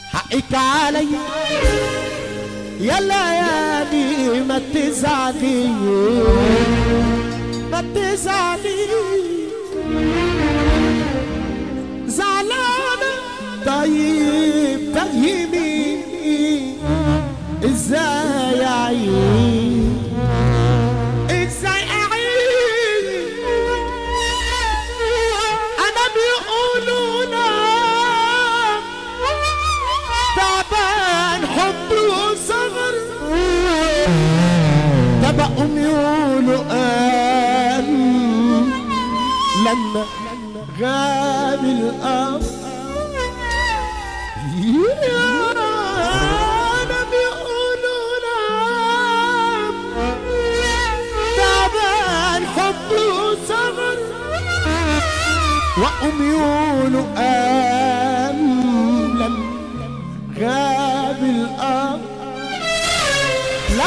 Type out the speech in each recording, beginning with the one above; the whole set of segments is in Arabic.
حقك علي يا ليالي ما تزعلي ما تزعلي زعلانة طيب فهمي ازاي اعيش ازاي اعيش انا بيقولوا نام تعبان حب وصغر تبقوا يقولوا قام لما غاب الأب أنا بيقولوا نام تعبان حب وصغر وقوم يقولوا قام لما غاب الأب لا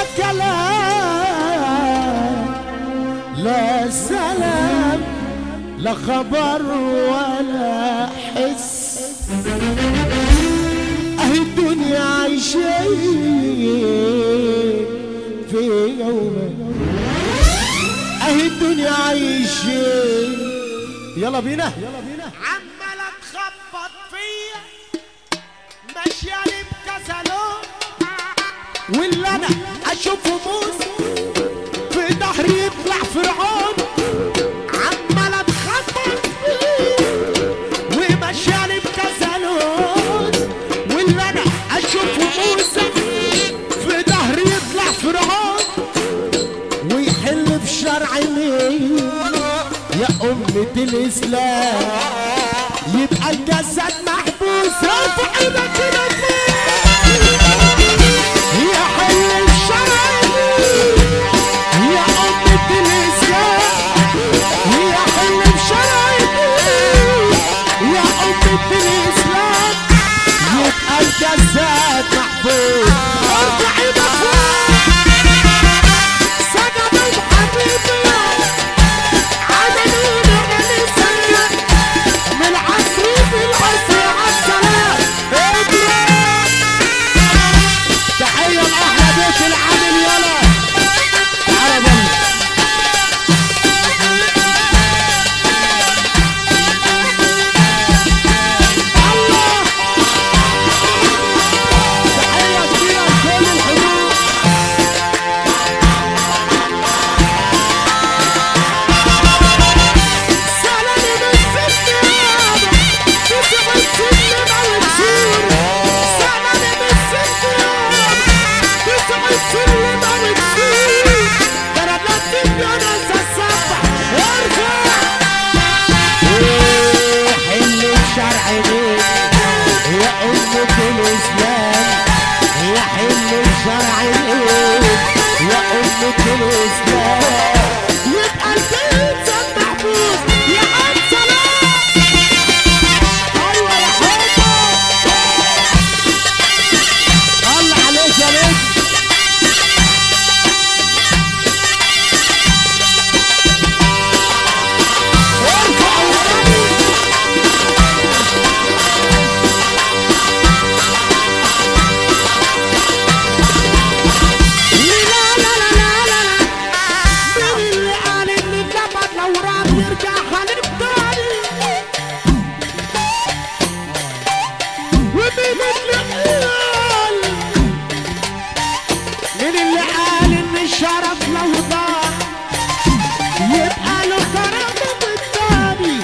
كلام لا سلام لا خبر ولا حس اهي الدنيا عايشين في يوم اهي الدنيا عايشين يلا بينا عمالة تخبط فيا ماشية لي بكذا لون واللي انا اشوفه موسى في ظهري يطلع فرعون عمالة تخبط فيا وماشية لي بكذا لون واللي انا اشوفه موسى في ظهري يطلع فرعون ويحل بشرع مين يا أمة الإسلام يبقى الجسد محبوس رافع ايدك كده يحل بشرع يا أمة الإسلام يحل بشرع يا أمة الإسلام يبقى الجسد محبوس ارفع ايدك سجد الحبيب تحية لأحلى بيت العامل يلا تعالى جنبي الله تحية كبيرة لكل الحضور سلامي بالست يابا تسعد سلم على الجور سلامي بالست يابا تسعد سلم على الجور ترى لا تبقى ناس السبع ارفع حل الشرع ليك يا أمة الإسلام يا حل الشرع ليك يا أمة الإسلام يبقى الجسد محبوس يا عم سلام ايوه يا حبه الله عليك يا نجم ارفع وراني لا لا لا لا لا مين اللي قال ان الجبل لو راب يرجع هنبتدي ومين اللي قال ان الشرف لو ضاع يبقى له كرامه بالتاني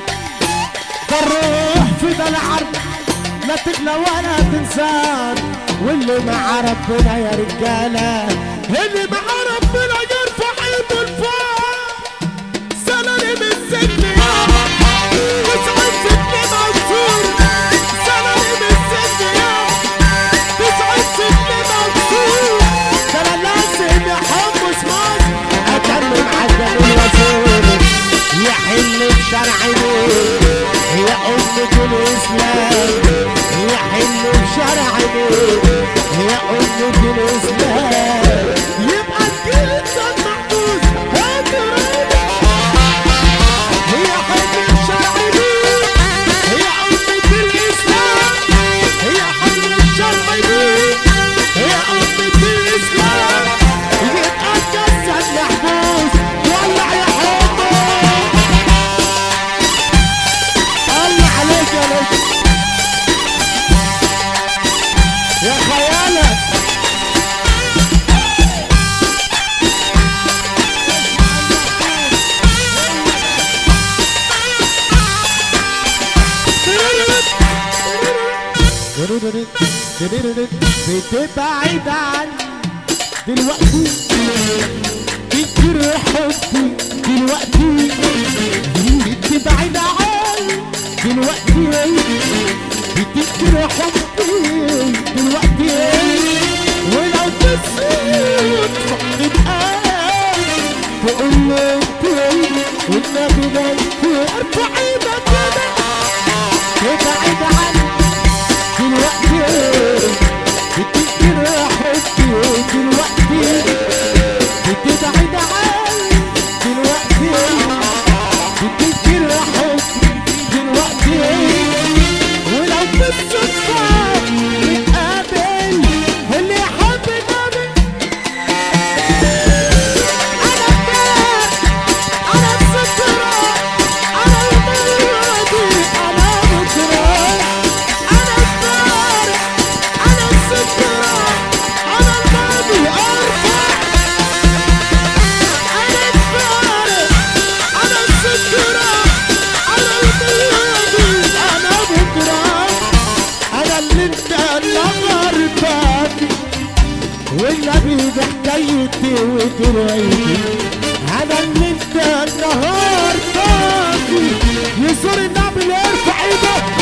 فالروح في ده العرض لا تغلى ولا تنسان واللي مع ربنا يا رجاله اللي مع ربنا يرفع ايده لفوق سلالم السجن يابا تسعد سجن منصور سلالم السجن يابا تسعد سجن منصور ترى لازم يحمس مصر اتمم عدل الوزير يحل بشرع ليك يا أمة الإسلام يحل بشرع ليك يا أمة الإسلام يبقى الجسد محبوس هات راجع هي حل بشرع ليك يا أمة الإسلام هي حل بتبعد عني دلوقتي كتير حبي دلوقتي بتبعد عني دلوقتي كتير حبي دلوقتي ولو بالصدفة نتقابل تقول لي والنبي ده ارفع ايدك كده تبعد عني دلوقتي بتكتر حبي دلوقتي بتبعد عني دلوقتي بتكتر حبي دلوقتي ولو بالصدفة نتقابل اللي يحب النبي أنا الدار أنا السترة أنا الماضي أنا بكرة أنا الدار أنا السترة أنا الماضي أرفع أنا الدار أنا السترة أنا الماضي أنا بكرة أنا اللي انت النهار باقي والنبي بحكايتي ودرايتي أنا اللي انت النهار باقي يزور النبي يرفع ايده